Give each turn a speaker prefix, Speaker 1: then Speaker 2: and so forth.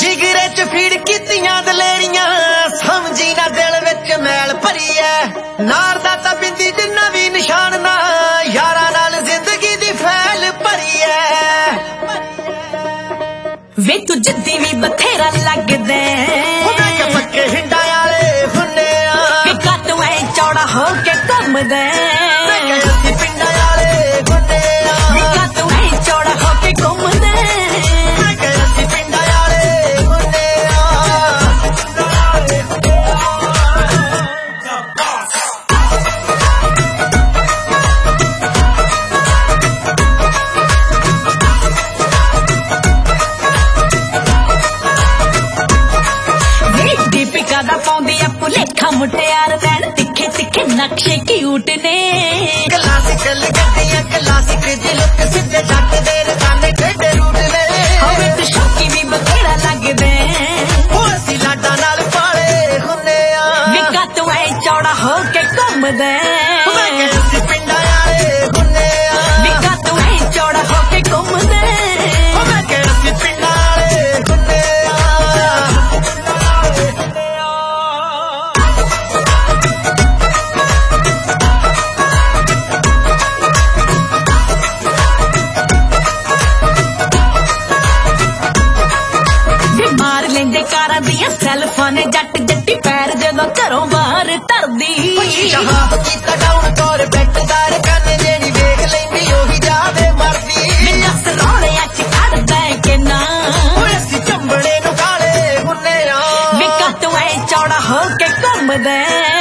Speaker 1: जिगरे च फीड कीतियां दलेरियां समझी ना दिल विच मैल भरी है नार दा तां बिंदी जिन्ना भी निशान ना यारा नाल जिंदगी दी फैल भरी है
Speaker 2: वे तू जिद्दी भी बथेरा लगदे
Speaker 1: पक्के हिंडा वाले हुन्ने आ
Speaker 2: कद ऐ चौड़ा हो के घुमदे
Speaker 1: पिंडा वाले हुन्ने आ
Speaker 2: कद ऐ चौड़ा हो के घुमदे
Speaker 1: पिंडा वाले हुन्ने
Speaker 2: दीपिका दा पाउंदी आ भुलेखा मुटियार नैन तिखे तिखे नक्शे क्यूट ने
Speaker 1: क्लासिकल गड्डियां क्लासिक दी लुक सिद्धे जट दे रकाने टेढ़े रूट ने
Speaker 2: होवे ते शौकी भी बथेरा लगदे
Speaker 1: ओ असी लाडा नाल पाले हुन्ने आ
Speaker 2: विका तू ऐ चौड़ा हो के घुमदे
Speaker 1: पिंडा वाले हुन्ने आ
Speaker 2: विका तू ऐ चौड़ा हो के घुमदे
Speaker 1: पिंडा वाले हुन्ने
Speaker 2: मार लेंदे कारां दियां सैल्फां ने जट जट्टी पैर जदों घरों बाहर धरदी
Speaker 1: शहाब कीता डाउन तौर बैठदार कन्ने जेड़ी वेख लैंदी ओही जावे मरदी
Speaker 2: नस रौलियां च कढदा कि ना
Speaker 1: ओए असी चंबड़े नु काले हुन्ने आ
Speaker 2: विका तू ऐ चौड़ा हो के घुमदे